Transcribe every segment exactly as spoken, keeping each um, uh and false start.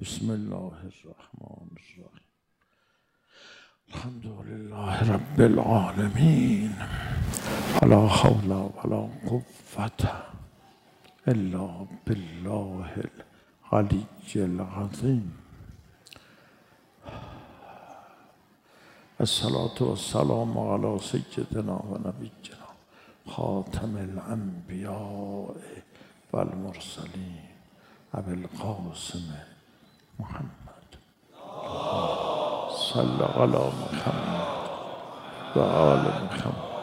بسم الله الرحمن الرحیم. الحمد لله رب العالمین. ولا حول ولا قوة الا بالله العلی العظیم. الصلاة والسلام على سیدنا و نبینا خاتم الانبیاء والمرسلین ابی القاسم محمد صلی علی محمد و آل محمد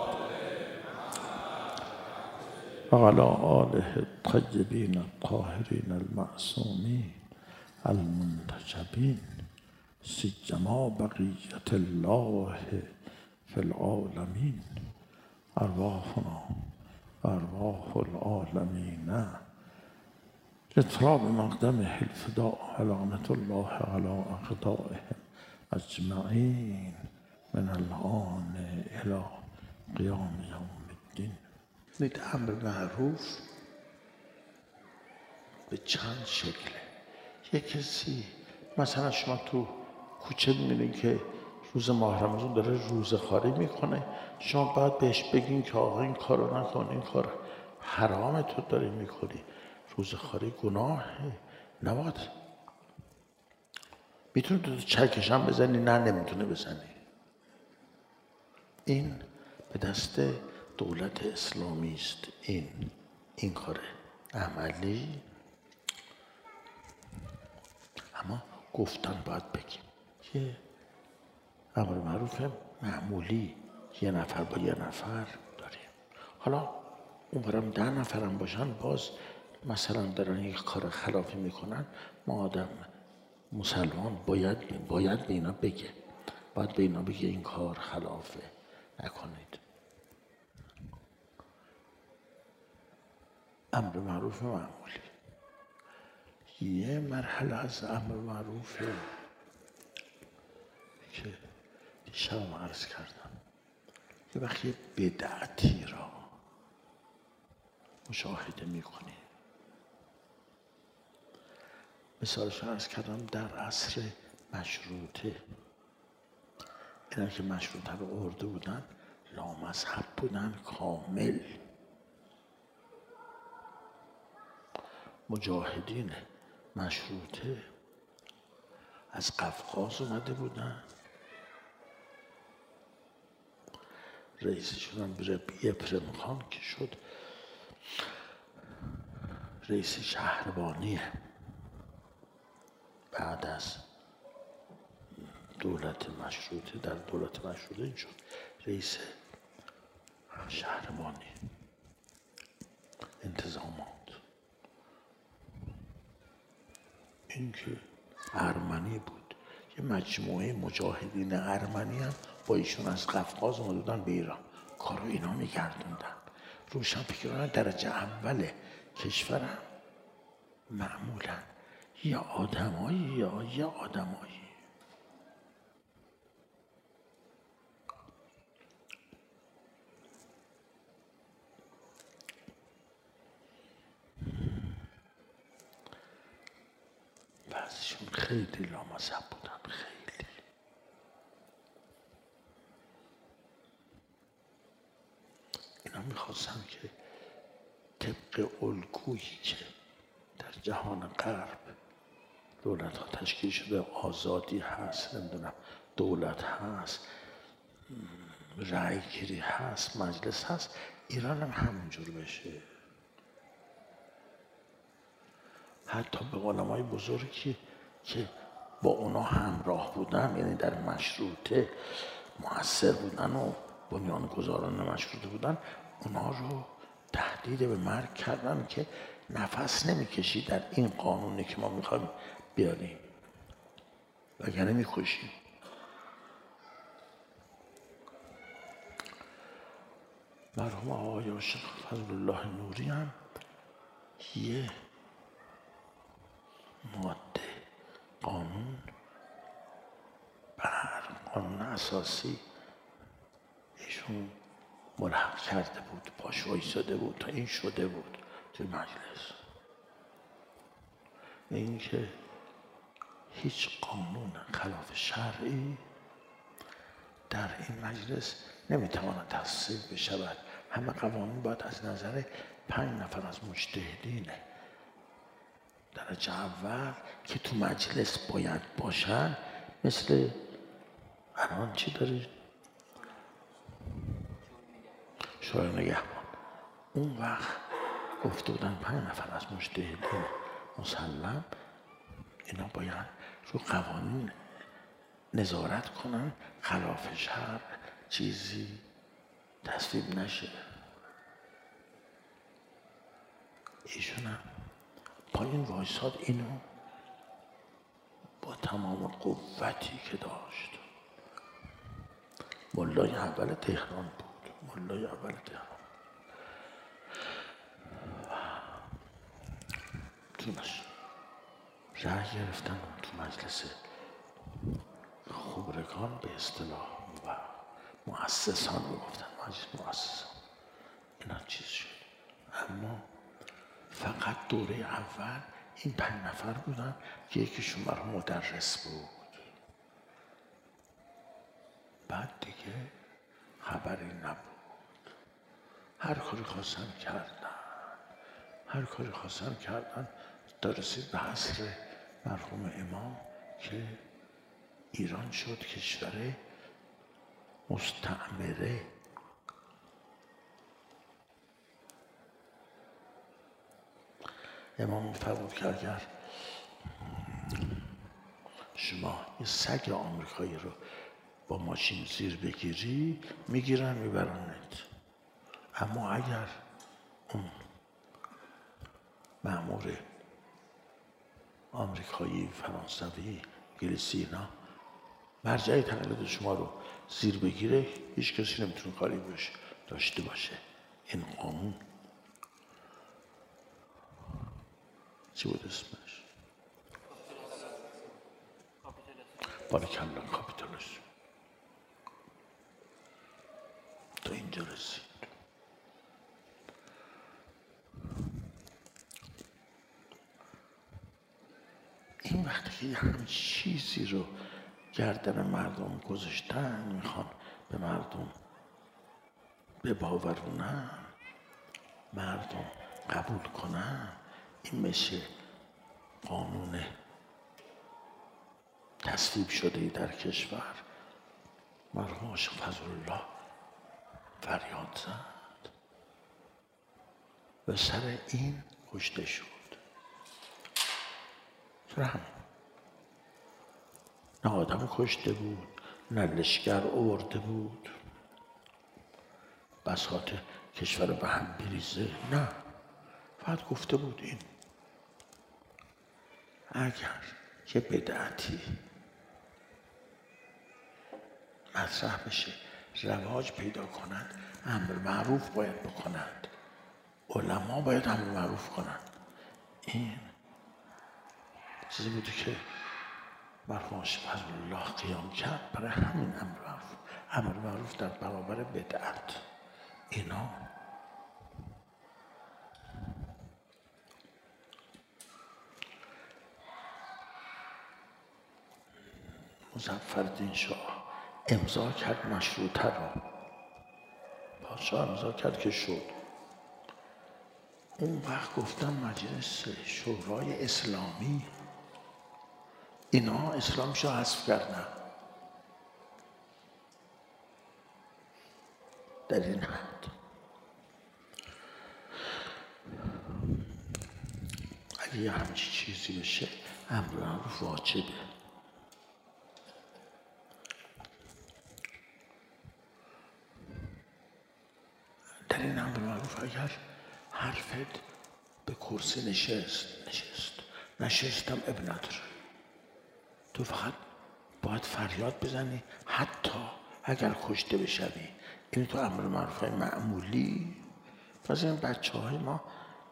و علی آله الطیبین الطاهرین المعصومین المنتجبین سیما بقیة الله فی العالمین. ارواحنا و ارواح العالمین لتراب مقدمه الفداء لعنة الله على أعدائهم أجمعين من الآن إلى قیام یوم الدین. نید امر معروف به چند شکله. یک کسی مثلا شما تو کوچه می‌بینید که روز ماه رمضان داره روزخواری میکنه، شما باید بهش بگین که آقا این کارو نکن، این کار حرامه تو داری میکنی، روزخواری گناهه، نباید. میتونی تو چکش هم بزنی، نه نمیتونه بزنی. این به دست دولت اسلامی است. این این کاره عملی، اما گفتن باید بگیم. یه امر معروف معمولی یه نفر با یه نفر داریم. حالا اون برام ده نفرم باشن، باز مثلا دارن یک کار خلافی میکنن، ما آدم مسلمان باید باید به اینا بگه، باید به اینا بگه این کار خلافه، نکنید. امر معروف معمولی. یه مرحله از امر معروفه که دیشب عرض کردم، یه وقتی بدعتی را مشاهده میکنی. مثالش عرض کردم در عصر مشروطه، اینا که مشروطه رو ارده بودن لامذهب بودن کامل. مجاهدین مشروطه از قفقاز اومده بودن، رئیسشون ابراهیم خان که شد رئیس شهربانی بعد از دولت مشروطه، در دولت مشروطه این شد رئیس شهربانی انتظامات. این که ارمنی بود، یه مجموعه مجاهدین ارمنی هم با ایشون از قفقاز اومدن به ایران، کارو اینا میگردوندن. روشنفکران درجه اول کشورم معمولا یا آدمایی یا یا آدمایی. بعضیشون خیلی لامذهب بودن، خیلی. اینا میخواستن که طبق الگویی که در جهان غرب دولت ها تشکیل شده، آزادی هست، نمیدونم دولت هست، رأی گیری هست، مجلس هست، ایران هم همونجور بشه. حتی به علمای بزرگی که با اونا همراه بودن، یعنی در مشروطه مؤثر بودن و بنیانگذاران مشروطه بودن، اونا رو تهدید به مرگ کردن که نفس نمیکشی در این قانونی که ما میخوایم بیاریم، وگرنه میکشیم. مرحوم آقای شیخ فضل الله نوری هم یه ماده قانون بر قانون اساسی ایشون ملحق کرده بود، پاش وایساده بود تا این شده بود توی مجلس. این که هیچ قانون خلاف شرعی در این مجلس نمیتواند تصویب بشود. همه قوانین باید از نظر پنج نفر از مجتهدین درجه اول که تو مجلس باید باشن، مثل الان چی دارید؟ شورای نگهبان. اون وقت گفته بودن پنج نفر از مجتهدین مسلم اینا باید رو قوانین نظارت کنن، خلاف شرع چیزی تصویب نشه. ایشون هم پایین وایساد، اینو با تمام قوتی که داشت. ملای اول تهران بود، ملای اول تهران تونش رأی گرفتن تو مجلس خبرگان، به اصطلاح و مؤسسان رو گفتن، مجلس مؤسسان، اینا چیز شد. اما فقط دوره اول این پنج نفر بودن که یکیشون مرحوم مدرس بود. بعد دیگه خبری نبود. هر کاری خواستن کردن، هر کاری خواستن کردن تا رسید به عصر مرحوم امام که ایران شد کشور مستعمره. امام می‌فرمود که اگر شما یه سگ آمریکایی رو با ماشین زیر بگیری میگیرن میبرنت، اما اگر اون مأمور آمریکایی، فرانسوی، انگلیسی اینا مرجع تقلید شما رو زیر بگیره، هیچ کسی نمیتونه کاری بشه داشته باشه. این قانون چی بود اسمش؟ باریکلا، کاپیتولیسم. تا اینجا رسید. این وقتی که همین چیزی رو گردن مردم گذاشتن، میخوان به مردم بباورونن، مردم قبول کنن، این میشه قانون تصویب شده در کشور. مرحوم عاشق فضلالله فریاد زد و سر این کشته شد. سر همین. نه آدم کشته بود، نه لشکر آورده بود بساط کشور به هم بریزه، نه، فقط گفته بود این اگر یه بدعتی مطرح بشه، رواج پیدا کنند، امر معروف باید بکنند، علما باید امر معروف کنند. این چیزی بوده که مرحوم عاشق فضلالله قیام کرد برای همین امر معروف. امر معروف در برابر بدعت. اینا مظفرالدین شاه امضا کرد مشروطه رو، پادشاه امضا کرد که شد. اون وقت گفتم مجلس شورای اسلامی اینا اسلامشو حذف کردن. در این حد اگه یه همچی چیزی بشه امر معروف واجبه. در این امر معروف اگر حرفت به کرسی نشست نشست نشستم اب نداره، تو فقط باید فریاد بزنی، حتی اگر کشته بشوی. این تو امر معروف معمولی. پس این بچه های ما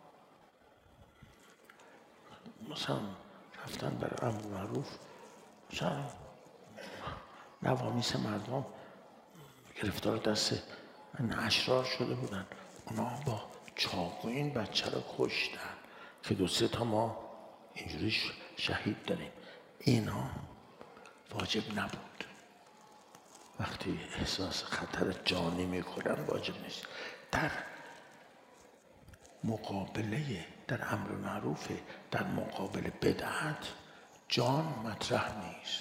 مثلا رفتن برای امر معروف، مثلا نوامیس مردم گرفتار دست اشرار شده بودن، اونا با چاقو این بچه رو کشتن که دو سه تا ما اینجوری شهید داریم. اینا واجب نبود. وقتی احساس خطر جانی میکنن واجب نیست. در مقابله در امر معروف، در مقابل بدعت جان مطرح نیست،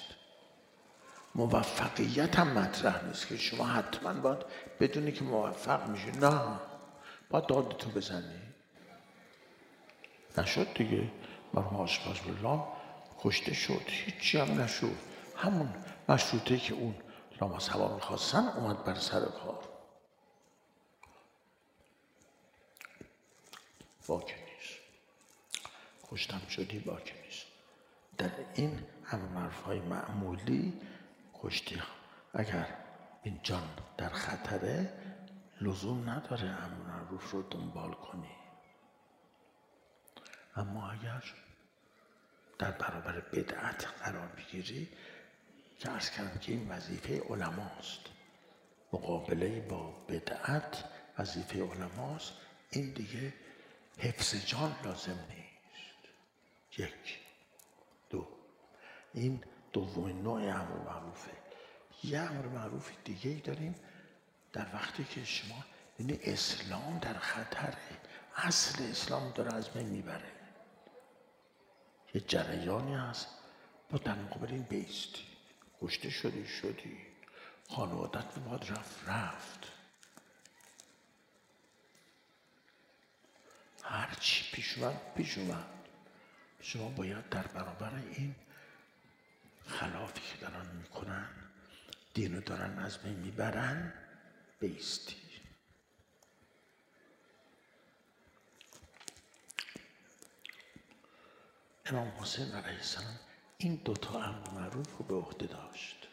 موفقیت هم مطرح نیست که شما حتما باید بدونی که موفق میشی. نه، باید دادتو بزنی. نشد دیگه. مرحوم آشپز بالله کشته شد، هیچی هم نشد. همون مشروطه که اون لامصبا میخواستن اومد بر سر کار. باکی نیست. کشتم شدی باکی نیست. در این امر معروف‌های معمولی کشتی اگر این جان در خطره لزوم نداره امر معروف رو دنبال کنی. اما اگر در برابر بدعت قرار بگیری که عرض کردم که این وظیفه علماست، مقابله با بدعت وظیفه علماست، این دیگه حفظ جان لازم نیست. یک. دو، این دومین نوع امر معروفه. یه امر معروف دیگه ای داریم در وقتی که شما، یعنی اسلام در خطره، اصل اسلام داره از بین میبره، یه جریانی هست با در مقابل این بیستی. کشته شدی شدی، خانوادت به باید رفت رفت، هر چی پیش اومد پیش اومد. شما باید در برابر این خلافی که دارن میکنن، دینو دارن از بین میبرن، بیستی. امام حسین علیه السلام این دوتا امر معروف رو به عهده داشت.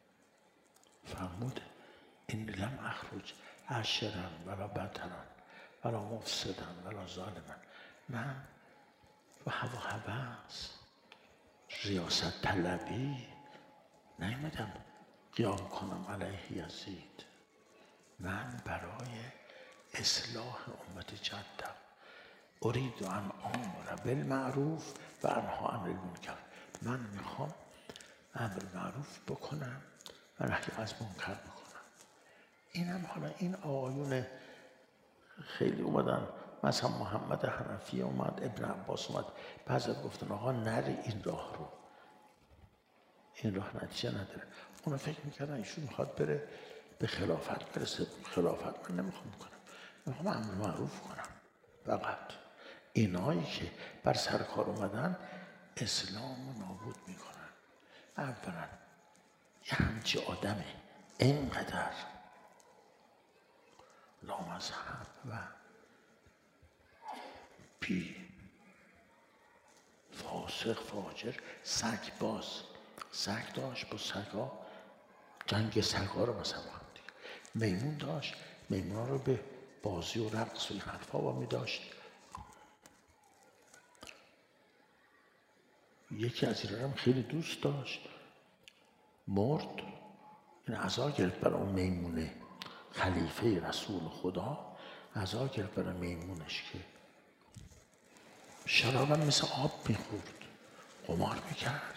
فرمود این لم اخرج عشرا ولا بطرا ولا مفسدا ولا ظالما. من و هوا هوس ریاست طلبی نیامدم قیام کنم علیه یزید. من برای اصلاح امت جدم ارید ان آمر بالمعروف و انها عن المنکر. من میخوام امر معروف بکنم و نهی از منکر بکنم. اینم حالا این آقایون خیلی اومدن، مثلا محمد حنفی اومد، ابن عباس اومد، بعضی گفتن آقا نری این راه رو، این راه نتیجه نداره. اونا فکر میکردن ایشون میخواد بره به خلافت برسه. خلافت من نمیخوام بکنم، میخوام امر معروف کنم. فقط اینایی که بر سر کار اومدن اسلام رو نابود میکنن. اولا یه همچی آدمه اینقدر لامذهب و بی فاسق فاجر، سگ باز سگ داشت، با سگا جنگ سگا رو مثلا هم دیگه. میمون داشت، میمون رو به بازی و رقص و این حرفا با می داشت. یکی از ایران هم خیلی دوست داشت، مرد، این عزا گرفت برای اون میمونه، خلیفه رسول خدا عزا گرفت برای میمونش که شرابم مثل آب میخورد، قمار میکرد.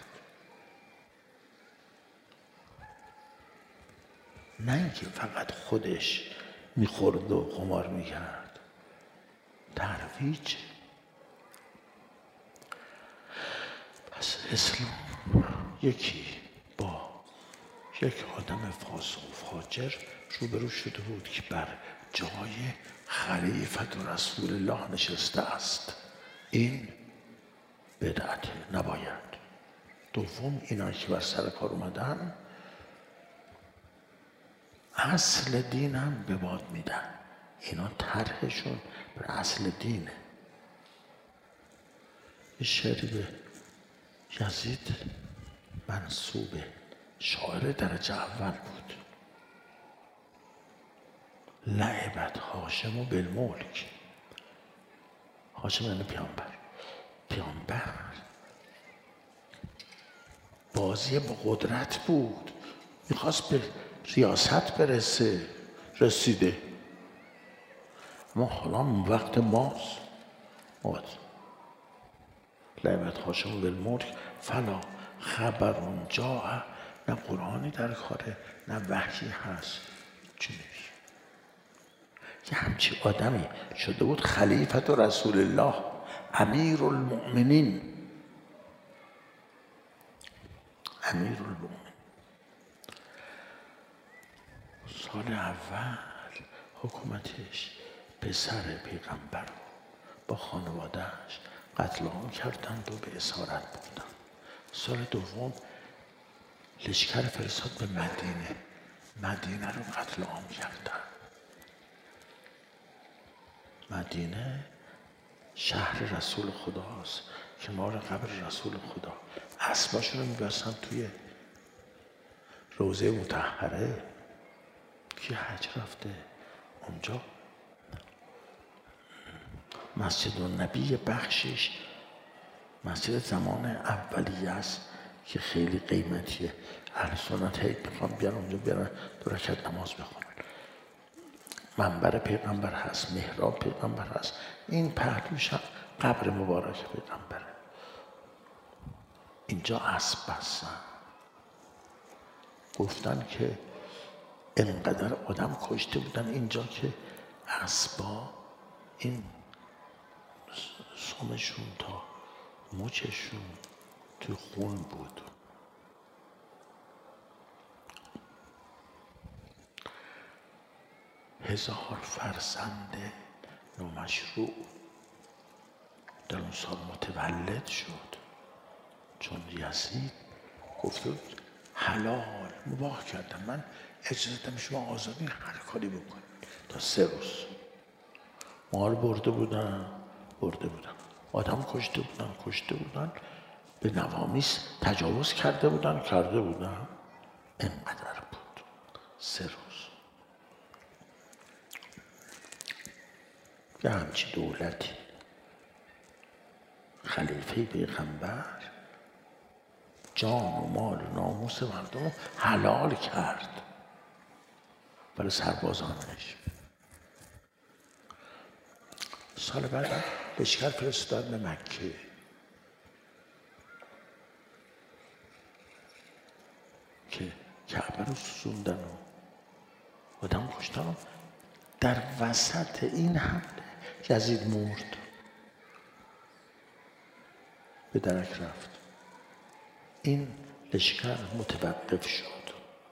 نه اینکه فقط خودش میخورد و قمار میکرد، ترویج. پس اسلام یکی با یک آدم فاسق و فاجر روبرو شده بود که بر جای خلیفت و رسول الله نشسته است. این بدعت نباید. دوم اینایی که بر سر کار اومدن اصل دین هم به باد میدن. اینا طرحشون بر اصل دینه. یه شعری به یزید منسوبه، شاعر درجه اول بود. لعبت هاشم بالملک. هاشم یعنی پیامبر. پیامبر بازی با قدرت بود، میخواست به ریاست برسه، رسیده. ما حالا وقت ماست. لعبت هاشم بالملک فلا خبر اونجا، نه قرآنی در کاره نه وحی هست، چی نیست. یه همچی آدمی شده بود خلیفت رسول الله، امیر المؤمنین، امیر المؤمنین. سال اول حکومتش پسر پیغمبر با خانوادهش قتل عام کردند و به اسارت بردن. سال دوم لشکر فرستاد به مدینه، مدینه رو قتل عام کردن. مدینه شهر رسول خداست، کنار قبر رسول خدا. اسباشون رو میبستن توی روضه مطهره. کی حج رفته اونجا؟ مسجد النبی بخشش مسجد زمان اولیه است که خیلی قیمتیه. اهل سنت هی میخوان بیان اونجا بیارن دو رکعت نماز بخونن. منبر پیغمبر هست، محراب پیغمبر هست، این پهلوش هم قبر مبارک پیغمبره. اینجا اسب بستن. گفتن که انقدر آدم کشته بودن اینجا که اسبا این سمشون تا مچشون تو خون بود. هزار فرزند نامشروع در اون سال متولد شد، چون یزید گفته بود حلال مباح کردم، من اجازه دادم شما آزادی هر کاری بکنید. تا سه روز مال برده بودن برده بودن، آدم کشته بودن کشته بودن، به نوامیس تجاوز کرده بودن کرده بودن. اینقدر بود. سه روز یه همچی دولتی خلیفه پیغمبر جان و مال و ناموس مردم رو حلال کرد برای سربازانش. سال بعد لشکر فرستاد به مکه. که کعبه رو سوزوندن و آدم کشتن و در وسط این حمله یزید مرد، به درک رفت. این لشکر متوقف شد.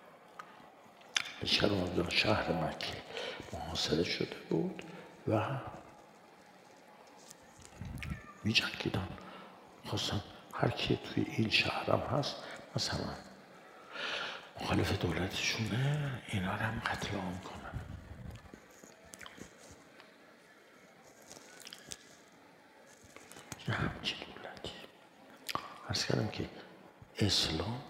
لشکر اومد شهر مکه محاصره شده بود و می جنگیدن. خواستن هر کی توی این شهرم هست مثلا مخالف دولتشونه اینا رو هم قتل عام کنن. یه همچی دولتی. عرض کردم که اسلام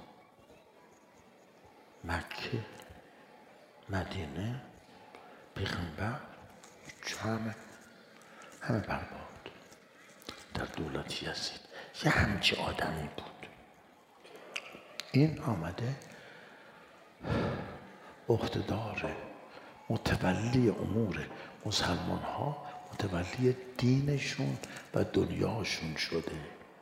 مکه مدینه پیغمبر همه همه برباد در دولت یزید. یه همچی آدمی بود. این آمده عهدهدار متولی امور مسلمان ها، متولی دینشون و دنیاشون شده.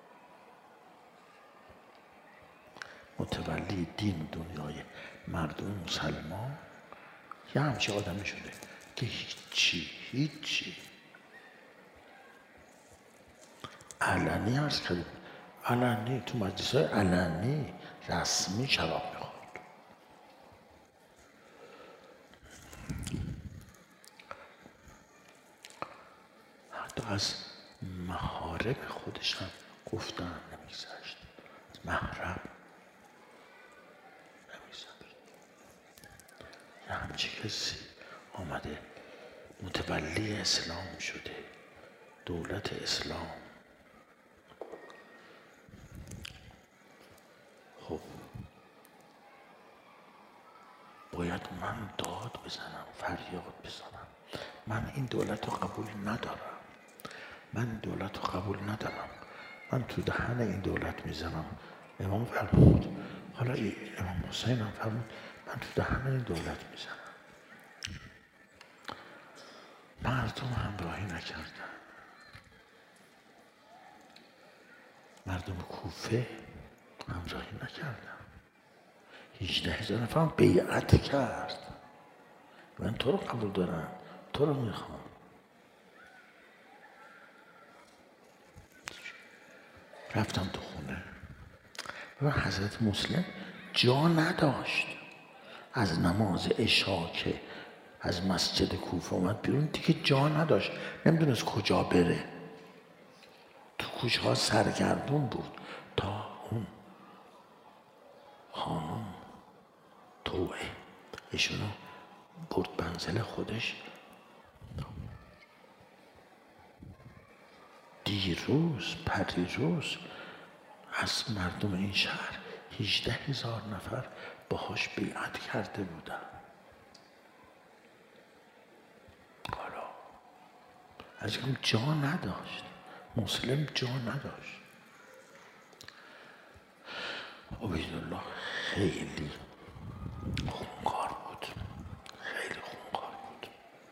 متولی دین دنیای مردم مسلمان یه همچی آدمی شده که هیچی هیچی علنی عرض کردیم، علنی تو مجلس های علنی رسمی شراب میخورد. حتی از محارم خودش هم گفتن نمیگذشت، محرم نمیگذشت. یه همچی کسی آمده متولی اسلام شده، دولت اسلام. خب باید من داد بزنم، فریاد بزنم، من این دولت رو قبول ندارم، من این دولت رو قبول ندارم، من تو دهن این دولت میزنم. امام فرمود، حالا امام حسین هم فرمود، من تو دهن این دولت میزنم. مردم همراهی همراهی نکردم. هجده هزار نفر بیعت کرد. من تو رو قبول دارم، تو رو میخوام. رفتم تو خونه و حضرت مسلم جا نداشت. از نماز عشا که از مسجد کوفه اومد بیرون دیگه جا نداشت، نمیدونست کجا بره. تو کوچه ها سرگردون بود تا اون خانم توعه ایشونو برد منزل خودش. دیروز پریروز از مردم این شهر هجده هزار نفر باهاش بیعت کرده بودن. حالا از این جا نداشت، مسلم جا نداشت. عبیدالله خیلی خونخوار بود، خیلی خونخوار بود.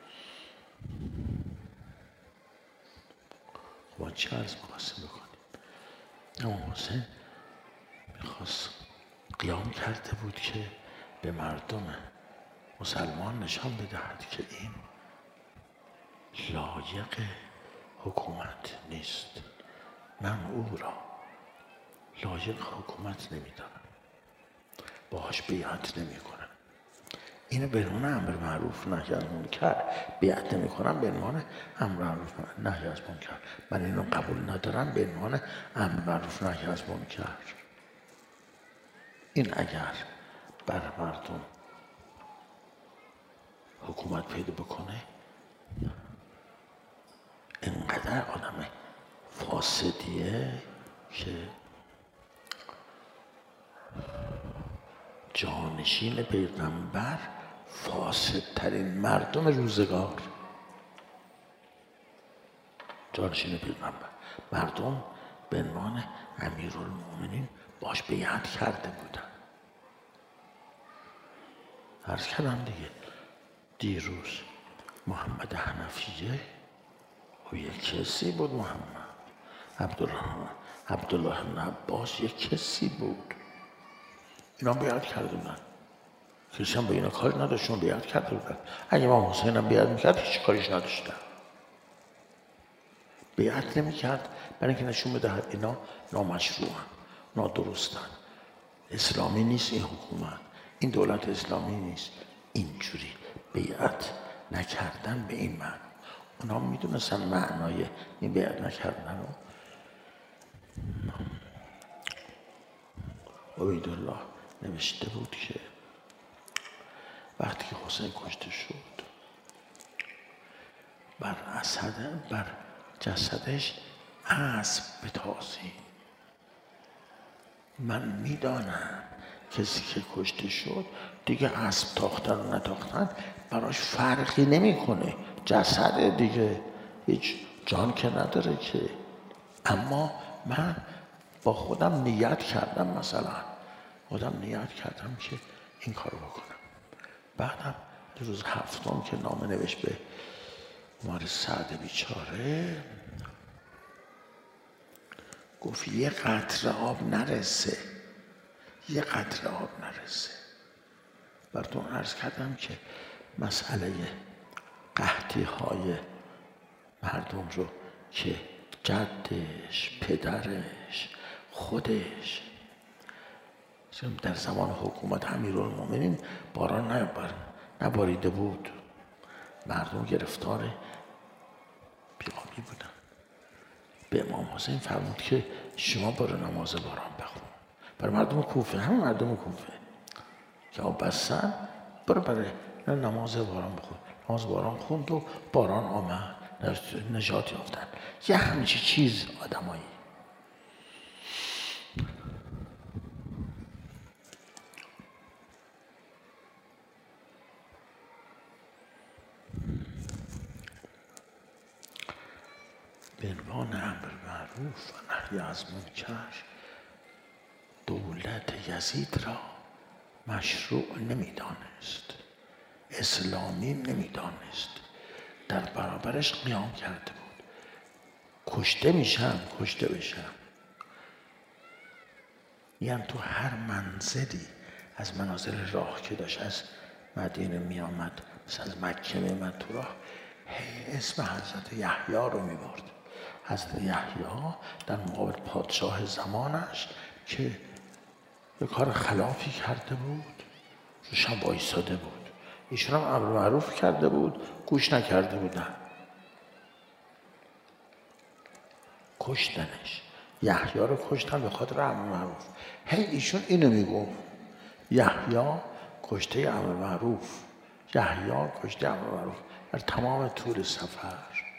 ما چه عرض می‌خواستیم بکنیم؟ امام حسین میخواست قیام کرده بود که به مردم مسلمان نشان بدهد که این لایق حکومت نیست. من او را لایق حکومت نمیدانم، باهاش بیعت نمی کنم. اینو به عنوان امر معروف نهی از منکر بیعت نمی کنم، به عنوان امر معروف نهی از منکر. من اینو قبول ندارم به عنوان امر معروف نهی از منکر. این اگر بر مردم حکومت پیدا بکنه، اینقدر آدم فاسدیه که جانشین پیغمبر فاسدترین مردم روزگار. جانشین پیغمبر مردم به عنوان امیرالمومنین باش بیعت کرده بودن. عرض کردم دیگه دیروز محمد حنفیه و یک کسی بود، محمد عبدالله عبدالله بن عباس یک کسی بود. اینا بیعت کرده بودن، کسی هم به اینا کاری نداشتون، بیعت کرده بودن. اگه امام حسین هم بیعت میکرد هیچ کاریش نداشتن. بیعت نمیکرد برای اینکه نشون بدهد اینا نامشروعن، نادرستن، اسلامی نیست این حکومت، این دولت اسلامی نیست. اینجوری بیعت نکردن به این معنی. اونا میدونستن معنای این بیعت نکردن رو. عبیدالله نوشته بود که وقتی که حسین کشته شد بر اسد بر جسدش اسب بتازیم. من میدانم کسی که کشته شد دیگه اسب تاختن و نتاختن براش فرقی نمیکنه، جسد دیگه هیچ جان که نداره که. اما من با خودم نیت کردم، مثلا خودم نیت کردم که این کارو بکنم. بعدم روز هفتم که نامه نوشت به عمر سعد بیچاره، گفت یه قطره آب نرسه، یه قطره آب نرسه. براتون عرض کردم که مسئله قحطی های مردم رو که جدش، پدرش، خودش در زمان حکومت امیرالمومنین باران نباریده بود، مردم گرفتار بیابی بودن. به امام حسین فرمود که شما برو نماز باران بخون. برای مردم کوفه، همه مردم کوفه که آب بستن، برو برای نماز باران بخون. نماز باران خوند و باران آمد، نجات یافتن. یه همچی چیز آدمایی. به عنوان امر معروف و نهی از منکر دولت یزید را مشروع نمیدانست، اسلامی نمیدانست، در برابرش قیام کرده بود. کشته میشم، کشته بشم. میگن تو هر منزلی از منازل راه که داشت از مدینه می آمد، مثل از مکه می آمد تو راه، هی اسم حضرت یحیی رو می برد. حضرت یحیی در مقابل پادشاه زمانش که یه کار خلافی کرده بود، روش هم وایساده بود. ایشون هم امر معروف کرده بود، گوش نکرده بودن، کشتنش. یحیی رو کشتن به خاطر امر معروف. هی ایشون اینو میگفت، یحیی کشته امر معروف، یحیی کشته امر معروف، در تمام طول سفر.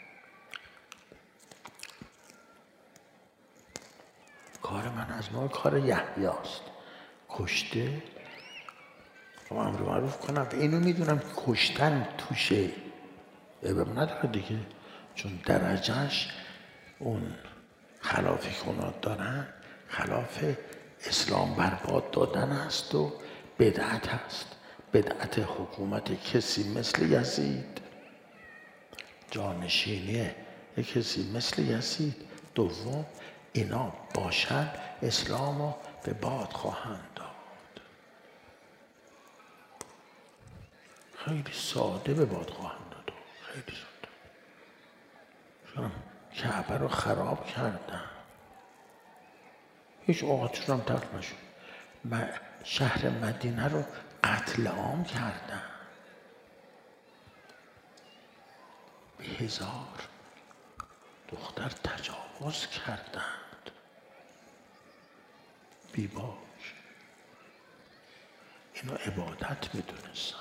کار من از نوع کار یحیی است، کشته و امر معروف کنم. و اینو میدونم که کشتن توشه عیب نداره دیگه، چون درجهش اون خلافی که اونا دارن خلاف اسلام برباد دادن است و بدعت است. بدعت حکومت کسی مثل یزید، جانشینی کسی مثل یزید. دوم اینا باشن اسلام رو به باد خواهند داد. خیلی ساده به باد خواهند داد، خیلی ساده. کعبه رو خراب کردن، هیچ اوقاتشون هم تلخ نشد. شهر مدینه رو قتل عام کردن، به هزار دختر تجاوز کردند، بیباک. اینو عبادت میدونستن.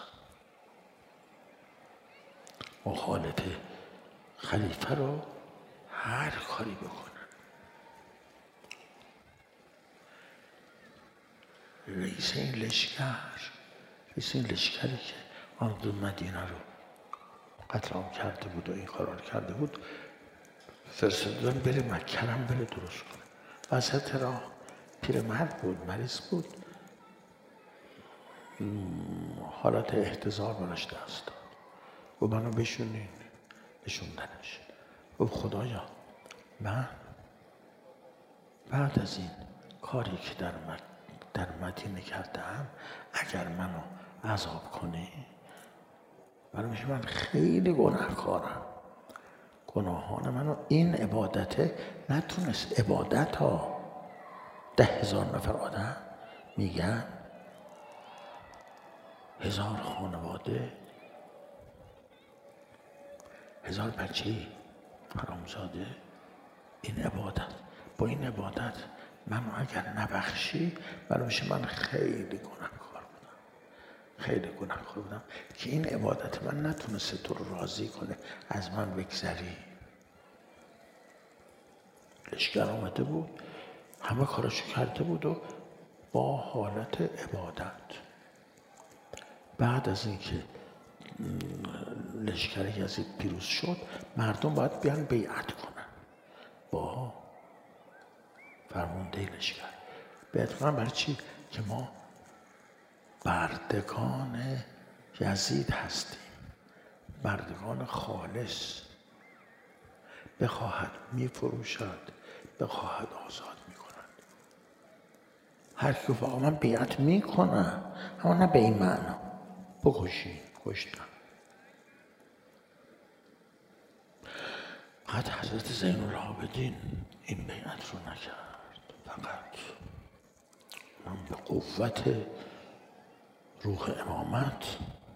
مخالف خلیفه رو هر کاری بکنن. رئیس این لشکر، رئیس این لشکری که آمد مدینه رو قتل عام کرده بود و این قرار کرده بود، فرستادن بره مکه هم بره درست کنه. وسط راه پیرمرد بود، مریض بود، حالت احتضار براش دست داد و منو بشونین. بشوندنش. و خدایا من بعد از این کاری که در, مد... در مدینه کردم اگر منو عذاب کنی، من میشه من خیلی گناهکارم. گناهان منو این عبادته نتونست. عبادت ها ده هزار نفر آدم میگن، هزار خانواده، هزار بچه حرامزاده. این عبادت، با این عبادت منو اگر نبخشی، برای میشه من خیلی گناهکار بودم، خیلی گناهکار بودم که این عبادت من نتونسته تو رو راضی کنه از من بگذری. لشکر آمده بود، همه کاراشو کرده بود و با حالت عبادت. بعد از اینکه لشکر یزید پیروز شد، مردم باید بیان بیعت کنن با فرمانده لشکر. بیعت کنن برای چی؟ که ما بردگان یزید هستیم، بردگان خالص. بخواهد میفروشد، بخواهد آزاد میکنند. هر کی گفت آقا من بیعت میکنم، اما نه به این معنا بکشین، کشتن. بعد حضرت زین العابدین این بیعت رو نکرد. فقط من به قوت روح امامت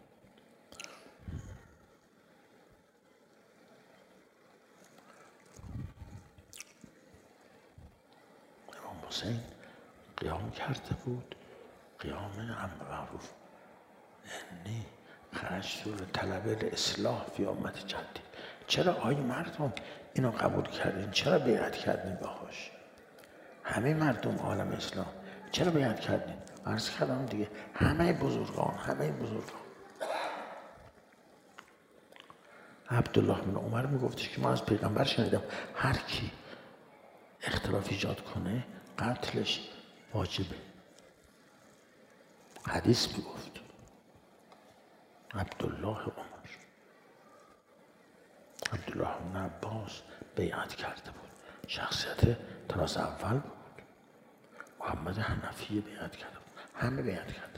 امام حسین قیام کرده بود، قیام امر معروف. انی خرجت لطلب الاصلاح فی امت جدی. چرا آی مردم اینو قبول کردین؟ چرا بیعت کردین باهاش؟ همه مردم عالم اسلام چرا بیعت کردین؟ عرض کردم دیگه، همه بزرگان، همه بزرگان. عبدالله بن عمر میگفتش که من از پیغمبر شنیدم هر کی اختلاف ایجاد کنه قتلش واجبه. حدیث میگفت. عبدالله عمر، عبدالله بن عباس بیعت کرده بود. شخصیت طراز اول بود. محمد حنفی بیعت کردم، همه بیعت کردم.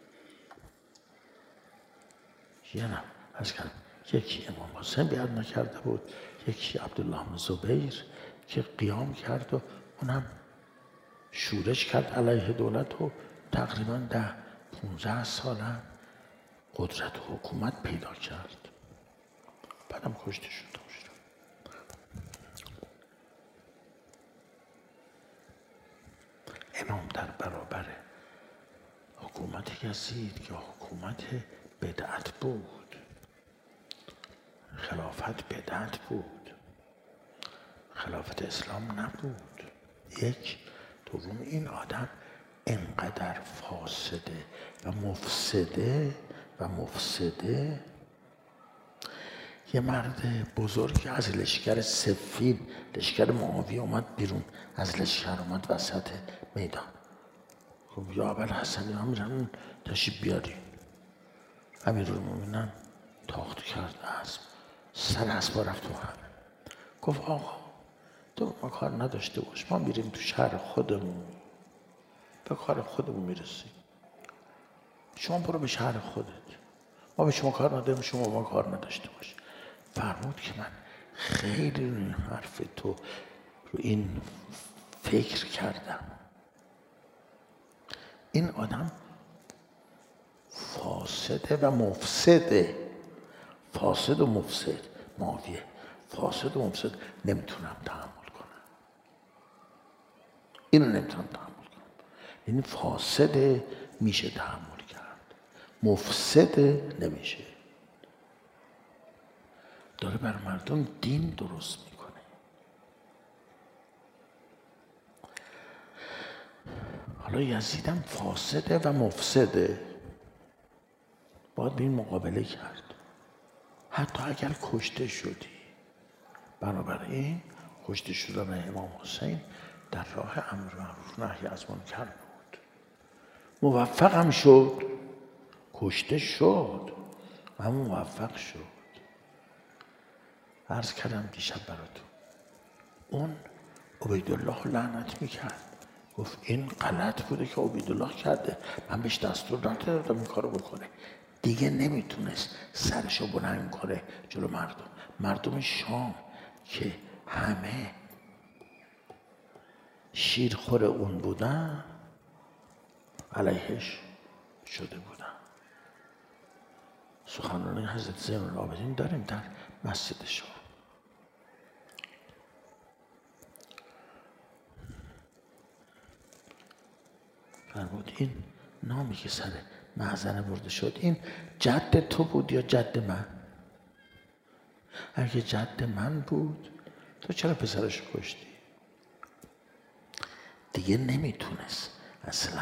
یه نه از کردم یکی امام حسین بیعت نکرده بود، یکی عبدالله بن زبیر که قیام کرد و اونم شورش کرد علیه دولت و تقریبا ده پونزده سال هم قدرت و حکومت پیدا کرد. بعدم کشته شد. امام در برابر حکومت یزید که حکومت بدعت بود، خلافت بدعت بود، خلافت اسلام نبود. یک دوم این آدم انقدر فاسده و مفسده و مفسده. یه مرد بزرگ از لشکر صفین، لشکر معاویه اومد بیرون از لشکر، اومد وسط میدان. خب یا ابوالحسن ها میرن تشریف بیاری. امیرالمومنین تاخت کرد اسب، سر اسب رفت تو هم. گفت آقا تو ما کار نداشته باش، ما میریم تو شهر خودمون، به کار خودمون میرسیم، شما برو به شهر خودت، ما به شما کار نداریم، شما ما کار نداشته باش. فرمود که من خیلی روی این حرف تو رو این فکر کردم. این آدم فاسده و مفسده، فاسد و مفسد، معاویه فاسد و مفسد، نمیتونم تحمل کنم، اینو نمیتونم تحمل کنم. این فاسد میشه تحمل کرد، مفسد نمیشه. داره بر مردم دین درست میکنه. حالا یزیدم فاسده و مفسده، باید به این مقابله کرد، حتی اگر کشته شدی. بنابراین کشته شدن امام حسین در راه امر معروف نهی از منکر بود. موفقم شد، کشته شد و موفق شد. عرض کردم دیشب براتون، اون عبیدالله لعنت میکرد، گفت این غلط بوده که عبیدالله کرده، من بهش دستور ندادم این کارو بکنه. دیگه نمیتونست سرشو بلند کنه جلو مردم. مردم شام که همه شیرخور اون بودن علیهش شده بودن. سخنرانی حضرت زین العابدین داریم در مسجد شام. فرمود این نامی که سر محزنه برده شد، این جد تو بود یا جد من؟ اگه جد من بود تو چرا پسرش کشتی؟ دیگه نمیتونست اصلا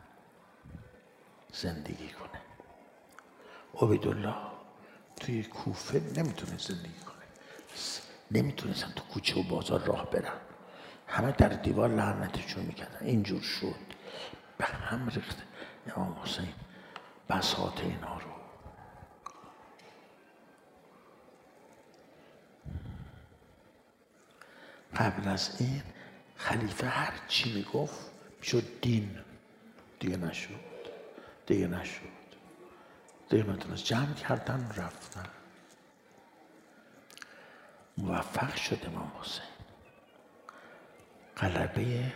زندگی کنه. عبیدالله توی کوفه نمیتونست زندگی کنه، نمیتونستن تو کوچه و بازار راه برن، همه در دیوار لعنتشون میکردن. اینجور شد، به هم ریخت امام حسین بساط اینا رو. قبل از این خلیفه هر چی میگفت شد دین، دیگه نشد، دیگه نشد، دیگه نتونست. جمع کردن رفتن. موفق شد امام حسین، غلبه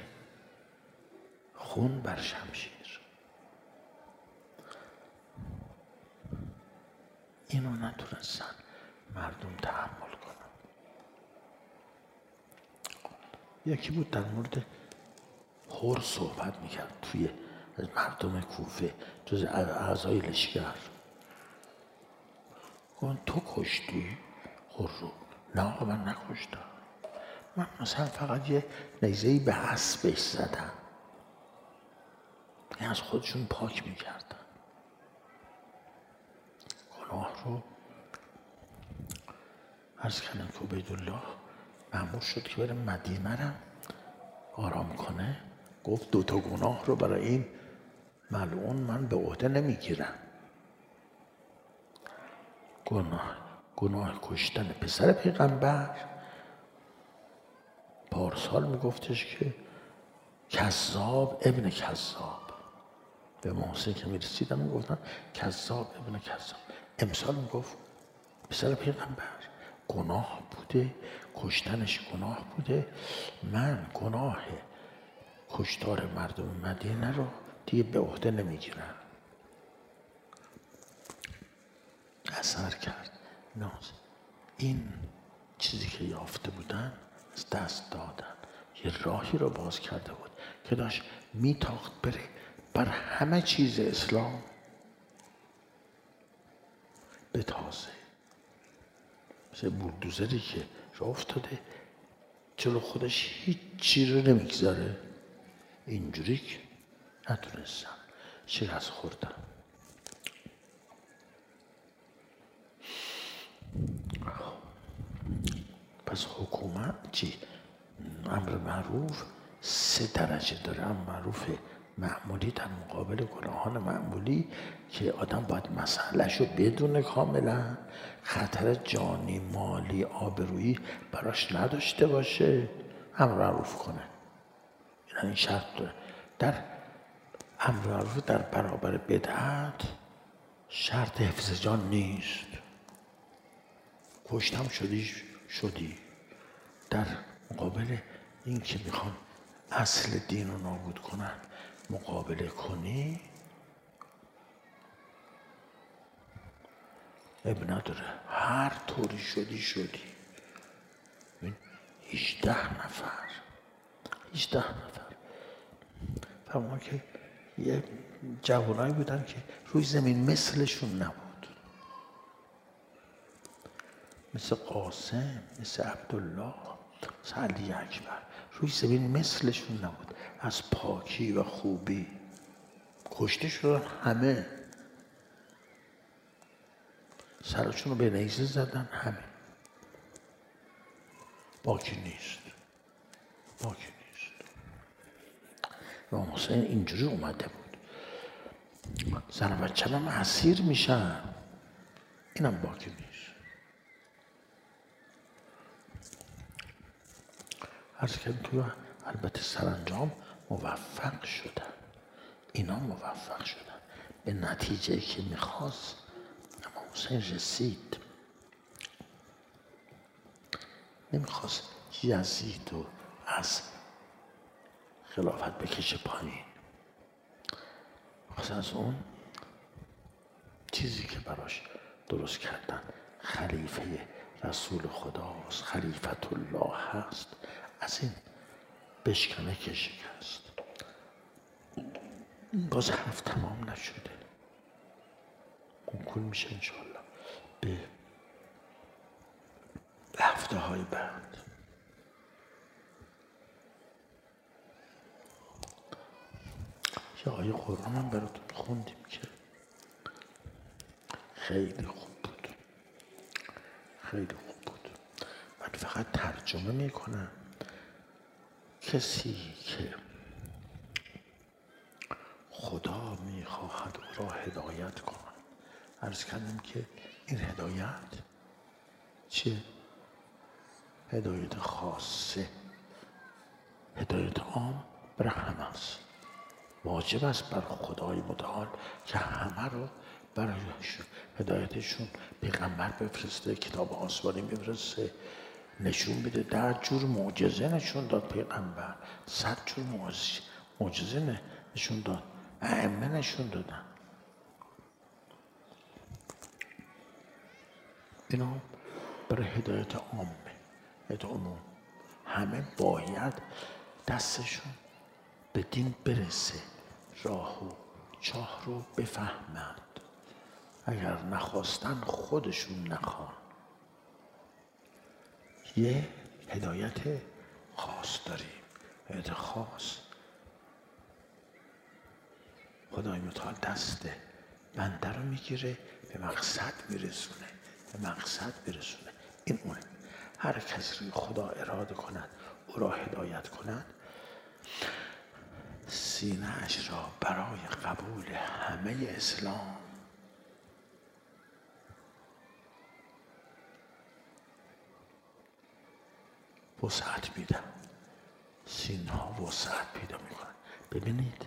خون بر شمشیر. اینو نتونستن مردم تحمل کنن. یکی بود در مورد هور صحبت میکرد توی مردم کوفه، جز اعضای لشکر. گفت تو کشتی هور رو؟ نه آقا من نکشتم، من مثلا فقط یه نیزه‌ای به اسبش زدم. این از خودشون پاک میکردن گناه رو. عرض کردم که عبیدالله مأمور شد که بره مدینه رو آرام کنه. گفت دوتا گناه رو برای این ملعون من به عهده نمیگیرم. گناه گناه کشتن پسر پیغمبر. پارسال میگفتش که کذاب ابن کذاب. به محسن که میرسیدم میگفتن کذاب ابن کذاب. امسال میگفت پسر پیغمبر گناه بوده، کشتنش گناه بوده، من گناه کشتار مردم مدینه رو دیگه به عهده نمیگیرم. اثر کرد. ناز این چیزی که یافته بودن از دست دادن. یه راهی رو باز کرده بود که داشت میتاخت بره بر همه چیز اسلام به تازه. مثل بولدوزری که راه افتاده جلو خودش هیچ چی رو نمیگذاره. اینجوری که نتونستم شکست خوردم. پس حکومت چی؟ امر معروف سه درجه داره. امر معروف معمولی در مقابل گناهان معمولی که آدم باید مسئلهش رو بدونه کاملا، خطر جانی مالی آبرویی براش نداشته باشه، امر معروف کنه. این شرط داره. در امر معروف در برابر بدعت شرط حفظ جان نیست. کشتم شدی شدی. در مقابل این که میخوان اصل دین رو نابود کنن مقابله کنی اب نداره. هر طوری شدی شدی. هجده نفر هجده نفر فرما که یه جوانایی بودن که روی زمین مثلشون نبود، مثل قاسم، مثل عبدالله، مثل علی اکبر. روی زمین مثلشون نبود از پاکی و خوبی. کشته شدن همه. سرشون رو به نیزه زدن همه. باکی نیست. باکی نیست. امام حسین اینجوری اومده بود. زن و بچه هم اسیر میشن. اینم باکی نیست. عرض کردم که البته سرانجام موفق شدن. اینا موفق شدن به نتیجه که میخواست. امام حسین رسید. نمیخواست یزید رو از خلافت بکشه پایین. میخواست از اون چیزی که براش درست کردن، خلیفه رسول خداست، خلیفت الله هست، از این بشکنه که شکست. باز حرف تمام نشده. موکول میشه انشاءالله به هفته های بعد. یه آیه قرآن هم براتون خوندیم که خیلی خوب بود. خیلی خوب بود. من فقط ترجمه میکنم. کسی که خدا میخواهد او را هدایت کند. عرض کردم که این هدایت چیه؟ هدایت خاصه. هدایت عام برای همه است. واجب است بر خدای متعال که همه رو برای هدایتشون پیغمبر بفرسته، کتاب آسمانی بفرسته، نشون بده. ده جور معجزه نشون داد پیغمبر. صد جور معجزه نشون داد. ائمه نشون دادن. اینا برای هدایت عامه، هدایت عموم. همه باید دستشون به دین برسه، راه و چاه رو بفهمند. اگر نخواستن خودشون نخوان. یه هدایت خاص داریم. هدایت خاص خدای متعال دست بنده رو میگیره به مقصد میرسونه. به مقصد میرسونه. این اونه. هر کسی روی خدا اراده کند او را هدایت کند، سینه اش را برای قبول همه اسلام وسعت میدم. سینه ها وسعت پیدا میکنن. ببینید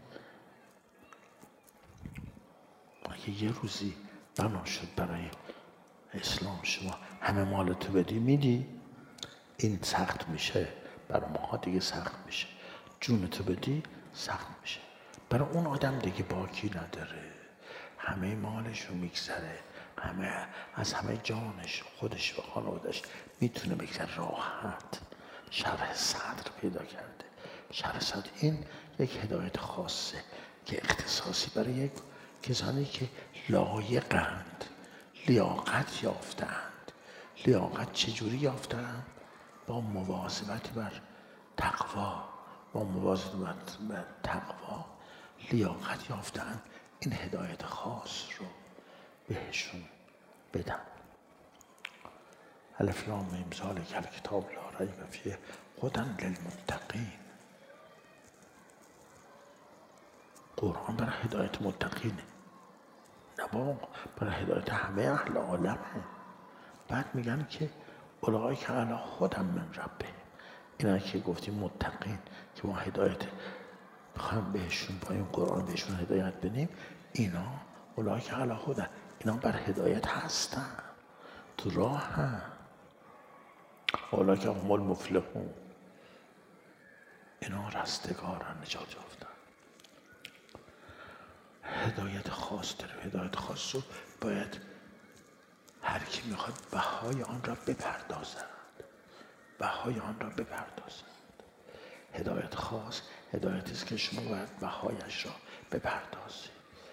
اگه یه روزی بنا شد برای اسلام شما همه مالتو بدی میدی، این سخت میشه برای ماها، دیگه سخت میشه. جونتو بدی سخت میشه. برای اون آدم دیگه باکی نداره، همه مالش رو میگذره، همه از همه جانش، خودش و خانوادش میتونه بگذره، راحت شرح صدر پیدا کرده. شرح صدر این یک هدایت خاصه که اختصاصی برای یک کسانی که لایقند، لیاقت یافتند. لیاقت چجوری یافتند؟ با مواظبت بر تقوا، با مواظبت بر تقوا لیاقت یافتند. این هدایت خاص رو بهشون بدن. الف لام میم ذالک الکتاب لا ریب فیه هدی للمتقین. قرآن برای هدایت متقینه، نه بابا برای هدایت همه اهل عالمه. بعد میگن که اولئک علی هدی من ربهم. اینا که گفتیم متقین که ما هدایت بخوایم بهشون با این قرآن بهشون هدایت بدیم، اینا اولئک علی هدی، اینا بر هدایت هستن، تو راه هم. اولئک هم المفلحون، اینا رستگارن، نجات یافتن. هدایت خاص داره. هدایت خاص رو باید هر کی میخواد بهای آن را بپردازد، بهای آن را بپردازد. هدایت خاص هدایتی است که شما باید بهایش را بپردازید.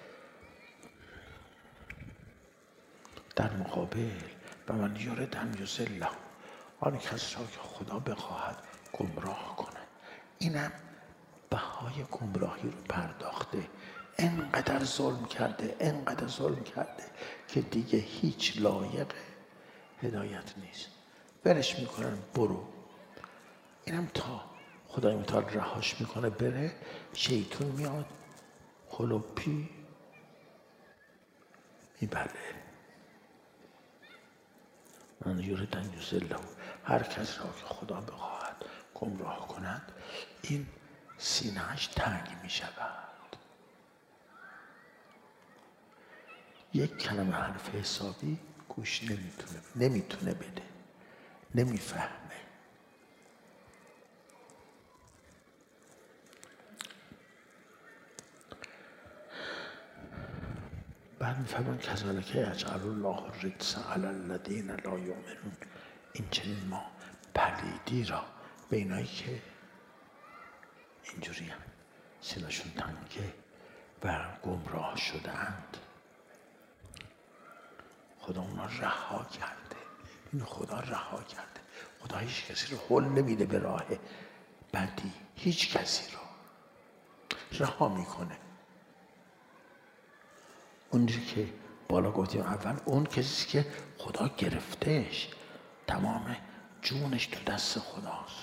در مقابل و من یرید ان یضله، آن کس را که خدا بخواهد گمراه کنه، اینم بهای گمراهی رو پرداخته. انقدر ظلم کرده، انقدر ظلم کرده که دیگه هیچ لایق هدایت نیست. ولش میکنن برو. اینم تا خدای متعال رهاش میکنه بره، شیطون میاد خلوپی میبره. من یرید ان یضله، هر کس را که خدا بخواهد گمراه کند، این سینه‌اش تنگ میشود. یک کلمه حرف حسابی گوش نمیتونه نمیتونه بده، نمیفهمه. بعد میفهمن کذالک یجعل الله الرجس علی الذین لا یؤمنون. این چنین ما پلیدی را به اینایی که اینجوری هم سینه‌شون تنگه و گمراه شده‌اند، خدا اونا رها کرده. این خدا رها کرده. خدا هیچ کسی رو هل نمیده به راه بدی، هیچ کسی رو رها میکنه. اونجوری که بالا گفتیم اول، اون کسی که خدا گرفتهش، تمام جونش تو دست خداست،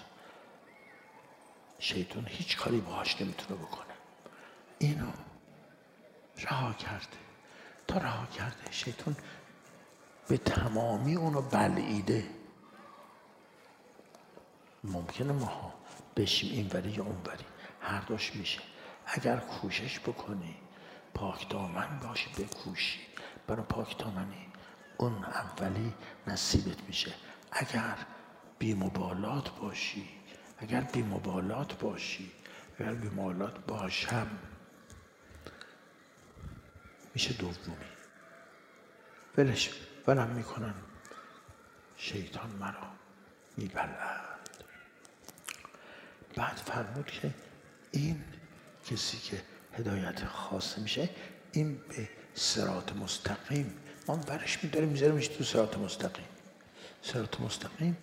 شیطان هیچ کاری باهاش نمیتونه بکنه. اینو رها کرده. تا رها کرده شیطان به تمامی اونو بلعیده. ممکنه ما بشیم اینوری یا اونوری، هر دوش میشه. اگر کوشش بکنی، پاک دامن باشی، بکوشی برای پاک دامنی، اون اولی نصیبت میشه. اگر بی مبالات باشی، اگر بی مبالات باشی، اگر بی مبالات باشم، میشه دومی. ولش ولم میکنن، شیطان مرا میبلند. بعد فرمود که این کسی که هدایت خاص میشه، این به صراط مستقیم، ما برش میداریم میذاریمش تو صراط مستقیم. صراط مستقیم،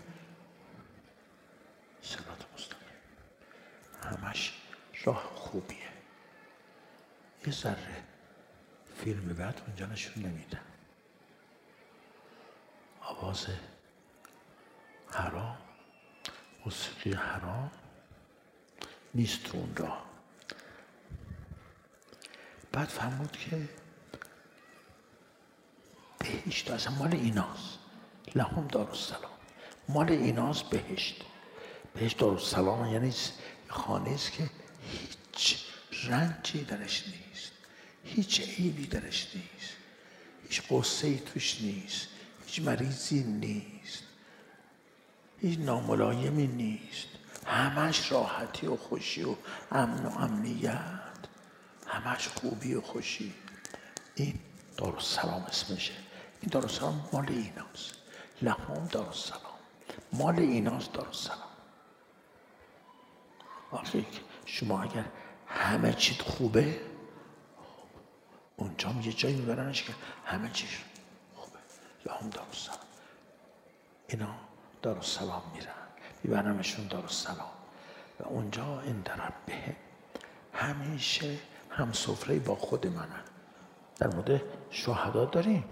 صراط مستقیم همش راه خوبیه. یه ذره فیلم بعد اونجا نشون نمیدن، آواز حرام، موسیقی حرام نیست تو اون راه. بعد فرمود که بهشت اصلا مال ایناست، لهم دارالسلام، مال ایناست بهشت. بهشت دارالسلام یعنی خانه است که هیچ رنجی درش نیست، هیچ عیبی درش نیست، هیچ غصه‌ای توش نیست، هیچ مریضی نیست، هیچ ناملایمی نیست، همش راحتی و خوشی و امن و امنیت، همش خوبی و خوشی. این دارالسلام اسمشه. این دارالسلام مال ایناست. لهم دارالسلام، مال ایناست دارالسلام. وقتی شما اگر همه چیت خوبه، اونجا یه جایی میبرنش که همه چیش خوبه. لهم دارالسلام. اینا دارالسلام میرن، میبرنمشون دارالسلام و اونجا عند ربهم همیشه هم سفره با خود منن. در مورد شهدا داریم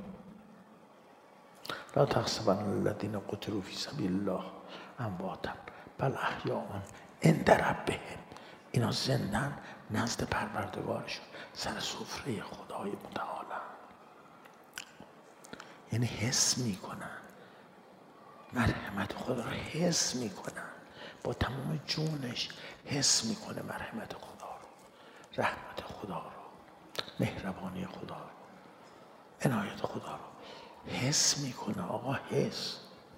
لا تحسبن الذین قتلوا فی سبیل الله امواتا بل احیاء عند ربهم. اینا زندن نزد پروردگارشون، سر سفره خدای متعال. یعنی حس میکنن مرحمت خدا رو، حس میکنن با تمام جونش، حس میکنه مرحمت خدا رو، رحمت خدا رو، مهربانی خدا رو، عنایت خدا رو حس میکنه. آقا حس.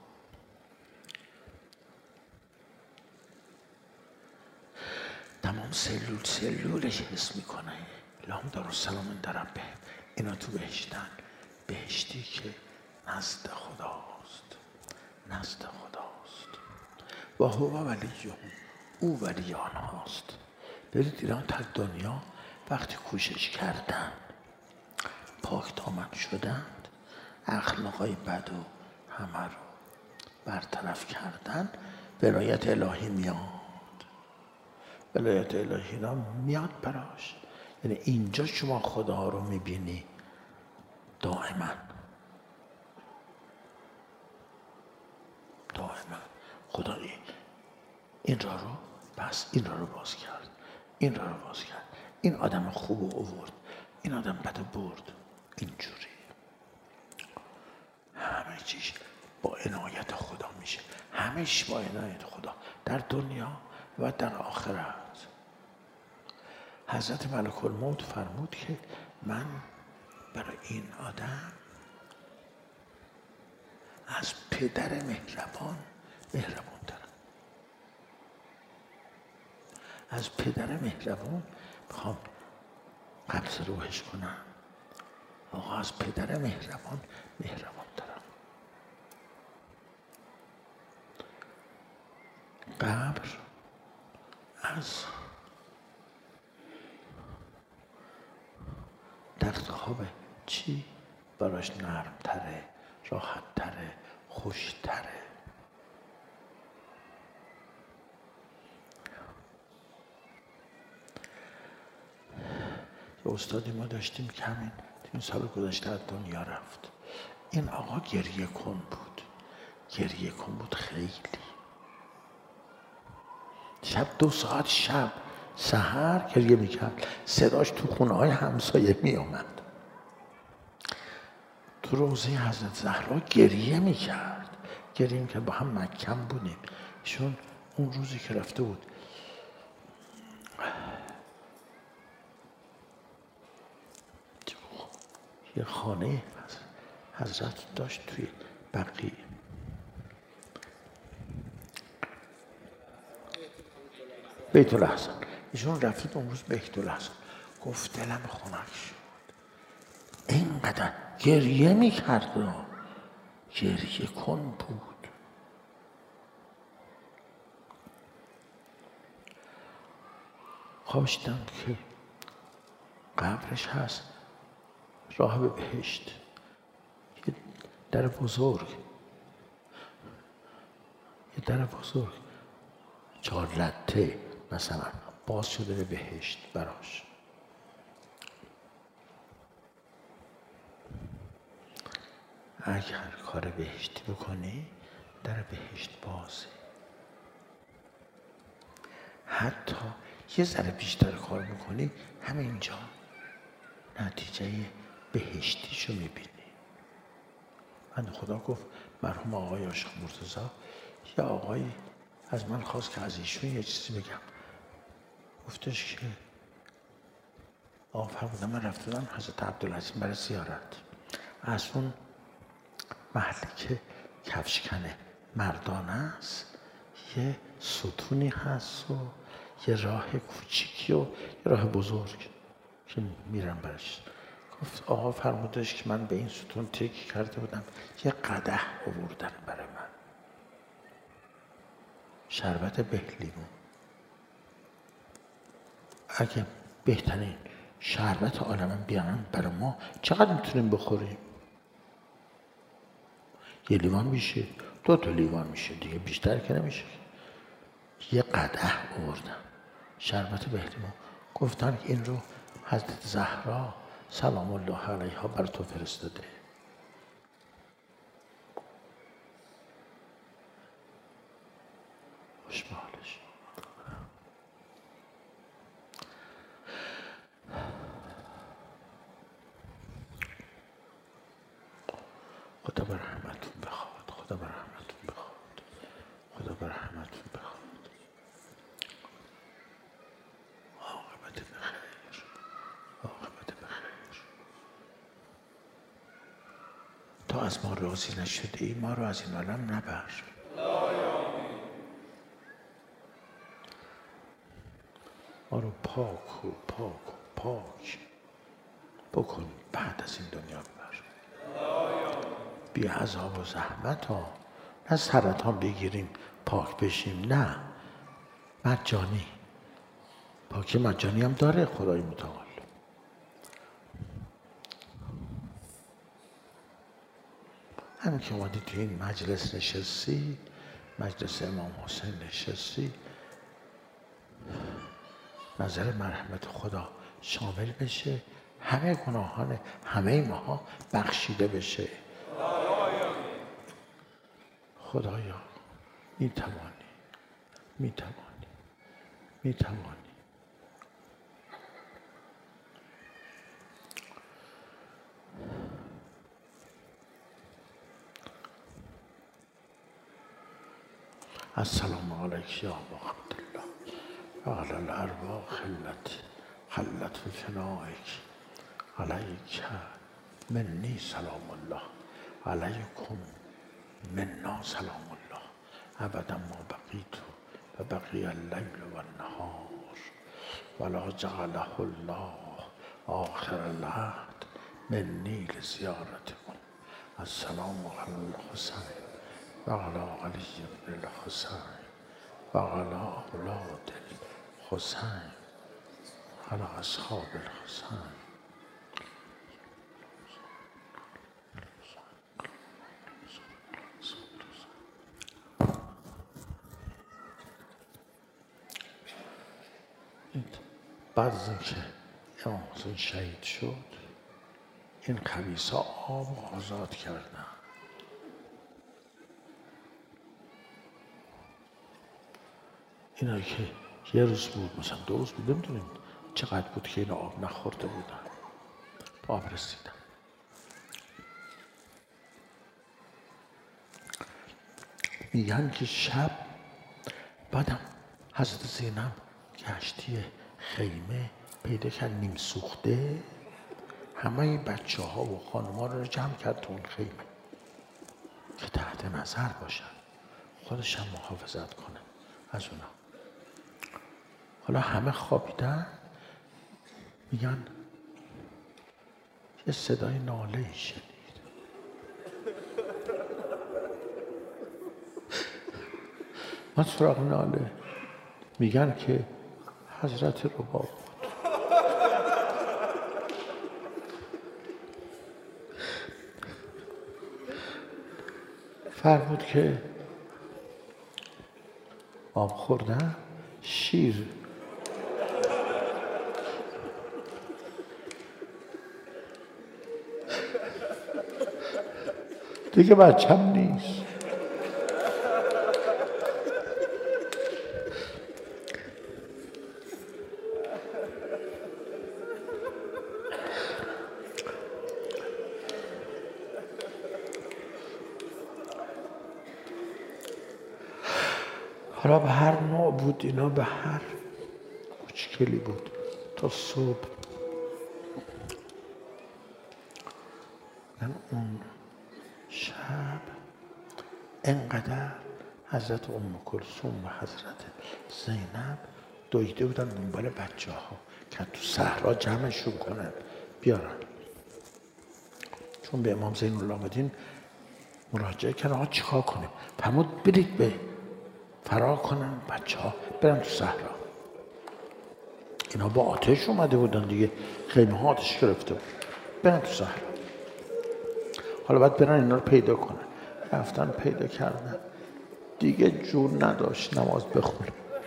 تمام سلول سلولش حس میکنه. لهم دارالسلام عند ربهم. اینا تو بهشتن، بهشتی که نزد خداست، نزد خداست. و هو ولیهم، او ولی آنهاست. برید ایران تا دنیا وقتی کوشش کردن، پاک دامن شدند، اخلاقای بد و همه رو برطرف کردن، ولایت الهی میاد. ولایت الهی را میاد براش. یعنی اینجا شما خدا رو میبینی دائما دائما. خدا این را رو بس، این را رو باز کرد، این را رو باز کرد، این آدم خوب رو آورد، این آدم بد رو برد. اینجوری همه چیش با عنایت خدا میشه، همهش با عنایت خدا، در دنیا و در آخرت. حضرت ملک الموت فرمود که من برای این آدم از پدر مهربان مهربان ترم. از پدر مهربان میخوام قبض روحش کنم. آقا از پدر مهربان مهربان ترم. قبر از تخت خوابه چی؟ براش نرم تره، راحت تره، خوش تره. یه استادی ما داشتیم که همین این سال گذشته از دنیا رفت. این آقا گریه کن بود، گریه کن بود خیلی. شب دو ساعت شب سحر گریه میکرد، صداش تو خونه های همسایه میامد. تو روضه حضرت زهرا گریه میکرد، گریه میکرد. با هم مکم بودیم. ایشون اون روزی که رفته بود یه خانه حضرت داشت توی بقیع. بیت الاحسن. ایشون رفتید اون روز بیت الاحسن، گفت دلم خنک شد. اینقدر گریه میکرد، گریه کن بود. خوابش دیدم که قبرش هست، راه به بهشت، یه در بزرگ، یه در بزرگ چهار لته مثلا باز شده به بهشت براش. اگر کار بهشتی بکنی در بهشت بازه. حتی یه ذره بیشتر کار بکنی همینجا نتیجه بهشتیشو میبینی. من خدا گفت مرحوم آقای عاشق مرتضی، یه آقایی از من خواست که از ایشون یه چیزی بگم. گفتش که آقا فرمودن من رفته بودم حضرت عبدالعظیم برای زیارت، از اون محلی که کفشکنه مردانه است یه ستونی هست و یه راه کوچیکی و یه راه بزرگ که میرم برش. گفت آقا فرمودش که من به این ستون تکی کرده بودم، یه قدح آوردن برای من، شربت بهلیمون. اگه بهترین شربت عالم بیارن برای ما چقدر میتونیم بخوریم؟ یه لیوان میشه، دو تا لیوان میشه دیگه، بیشتر که نمیشه. یه قدح آوردن شربت بهلیمون. گفتن این رو حضرت زهرا سلام الله علیها بر تو فرستاده. خوش به حالش. خدا بر رحمتون بخواد، خدا بر رحمتون بخواد، خدا بر رحمتون بخواد. عاقبت بخیر، عاقبت بخیر. تا از ما راضی نشدی ما رو از این عالم نبر. ما رو پاک و پاک و پاک بکن، بعد از این دنیا ببر. بی عذاب و زحمت ها، نه سرطان بگیریم پاک بشیم، نه، مجانی. پاکی مجانی هم داره خدای متعال. همین که اومدی تو این مجلس نشستی، مجلس امام حسین نشستی، نظر مرحمت خدا شامل بشه، همه گناهان همه ماها بخشیده بشه. خدایا می توانی، می توانی، می توانی. السلام علیک یا ابا عبدالله و علی الارواح التي حلت في فنائک، علیک منی سلام الله، علیکم منا سلام الله، ابدا ما بقیت و بقی اللیل و النهار ولا جعله الله آخر العهد منی لزیارتکم. السلام علی الحسین و علی علی بن الحسین و علی اولاد الحسین و علی اصحاب الحسین. بعد از اینکه امام حسین شهید شد، این خبیثا آب آزاد کردن. اینا که یه روز بود، مثلا دو روز بود، نمیدونیم چقدر بود که اینا آب نخورده بودن، با آب رسیدن. میگن که شب بعدم حضرت زینب کشتی خیمه پیدا کرد نیم سوخته، همه بچه ها و خانم ها رو جمع کرد تو اون خیمه که تحت نظر باشن، خودش هم محافظت کنه از اونا. حالا همه خوابیدن، میگن یه صدای ناله‌ای شنید. من سراغ ناله، میگن که حضرت رباب بود. فرمود که آب خوردن، شیر دیگه بچم نیست. حالا به هر نوع بود اینا، به هر کوچکی مشکلی بود تا صبح. من اون شب انقدر حضرت ام کلثوم و حضرت زینب دویده بودن دنبال بچه ها که تو صحرا جمعشون کنن بیارن، چون به امام زین العابدین مراجعه کردن آقا چیکار کنیم؟ فرمود برید به فرار کنن بچه ها برن تو صحرا. اینا با آتش اومده بودن دیگه، خیمه ها آتش گرفته بود، برن تو صحرا. حالا باید برن اینا رو پیدا کنن. رفتن پیدا کردن، دیگه جور نداشت نماز بخونه.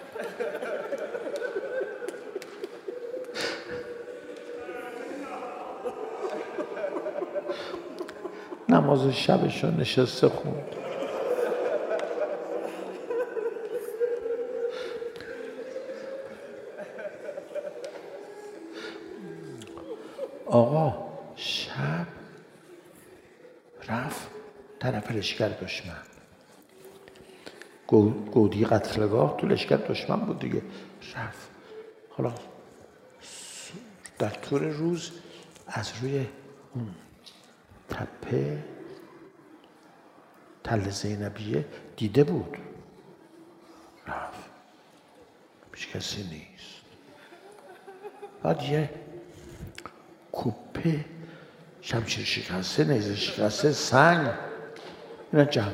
نماز شبشو نشسته خوند. آقا شب رفت طرف لشکر دشمن، گودی قتلگاه تو لشکر دشمن بود دیگه. رفت حالا در طول روز از روی اون تپه تل زینبیه دیده بود، رفت هیچ کسی نیست. بعد یه کوپه شمشیر شکسته، نیزه شکسته، سنگ اینا جمع.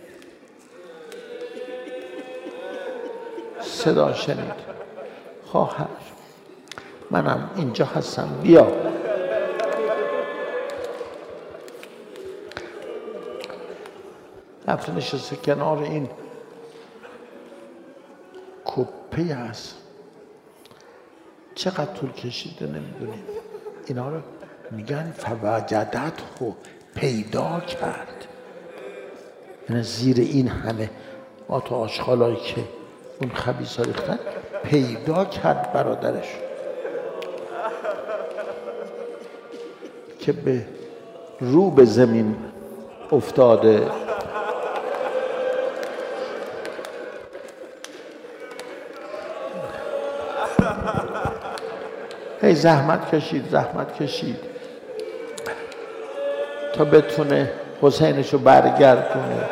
صدا شنید خواهر منم اینجا هستم بیا. رفته نشسته کنار این کوپه هست. چقدر طول کشیده نمیدونیم. اینا رو میگن فوجدت خو پیدا کرد. یعنی زیر این همه آت و آشغالایی که اون خبیثا ریختن پیدا کرد برادرش که به رو به زمین افتاده. هی زحمت کشید زحمت کشید تا بتونه حسینشو برگردونه.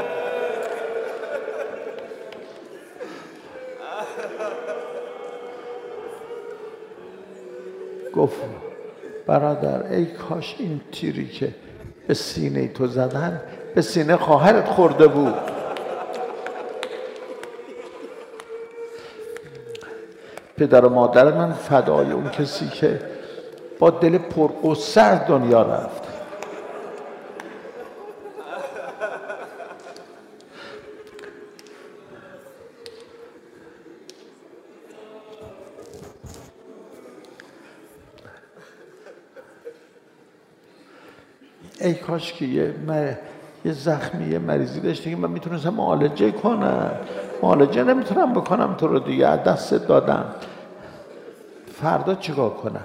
گفت برادر ای کاش این تیری که به سینه تو زدن به سینه خواهرت خورده بود. پدر و مادر من فدای اون کسی که با دل پرغصه از دنیا رفت. ای کاش که یه, مر... یه زخمی یه مریضی داشتی که من میتونستم معالجه کنم. معالجه نمیتونم بکنم تو رو دیگه، از دست دادم. فردا چیکار کنم؟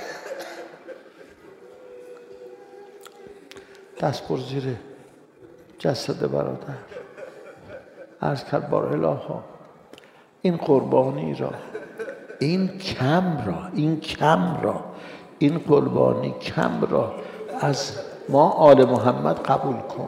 دست پر زیر جسد برادر عرض کرد بار الها این قربانی را، این کم را، این کم را، این قربانی کم را از ما آل محمد قبول کن.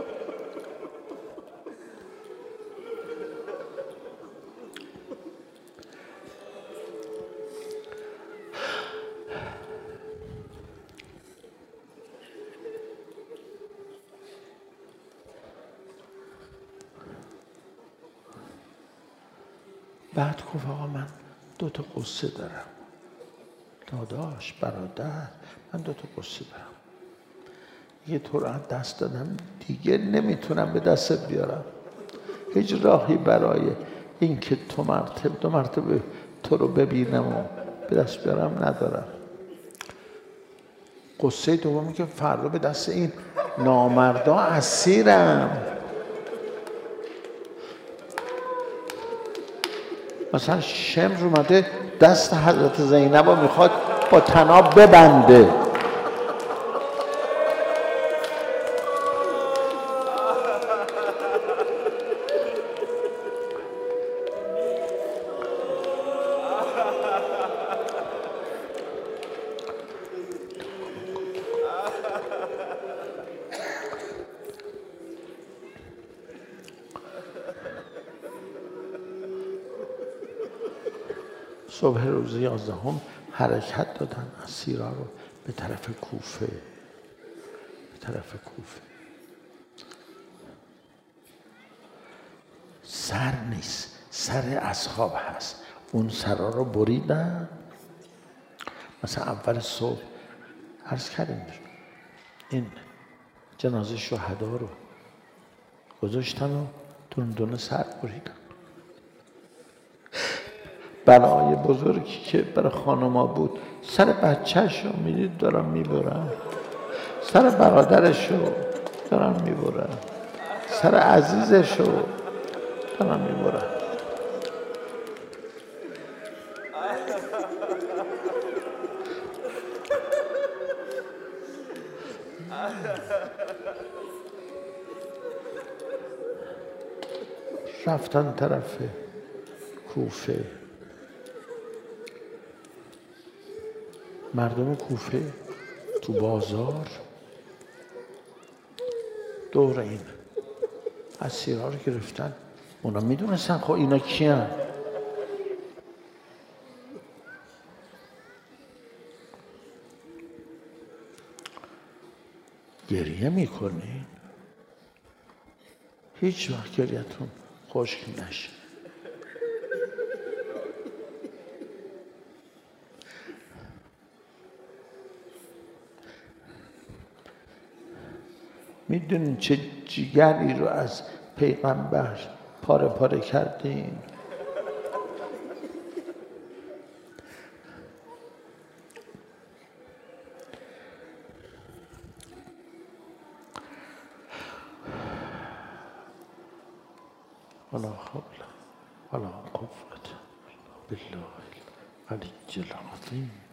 بعد گفت آقا من دو تا قصه دارم. داداش برادر من دو تا قصه دارم. یه تو رو دست دادم دیگه نمیتونم به دستت بیارم. هیچ راهی برای این که تو مرتبه دو مرتبه تو رو ببینم و به دست بیارم ندارم. قصه دومی که فردا به دست این نامردا اسیرم. مثلا شمر اومده دست حضرت زینب رو میخواد با طناب ببنده. صبح روز یازدهم حرکت دادن اسیرا رو به طرف کوفه، به طرف کوفه. سر نیست، سر اصحاب هست. اون سرا رو بریدن. مثلا اول صبح عرض کردیم این جنازه شهدا رو گذاشتن و دونه دونه سر بریدن. بلای بزرگی که برای خانما بود سر بچه‌ش رو میدید دارن میبرن، سر برادرش رو دارن میبرن، سر عزیزش رو دارن میبرن. رفتن طرف کوفه. مردم کوفه تو بازار دور این اسیرها رو گرفتن. اونا میدونستن خب اینا کیان. گریه میکنی؟ هیچ وقت گریه‌تون خشک نشه. میدونین چه جیگری رو از پیغمبر پاره پاره کردین؟ ولا حول ولا قوة بالله العلي العظيم.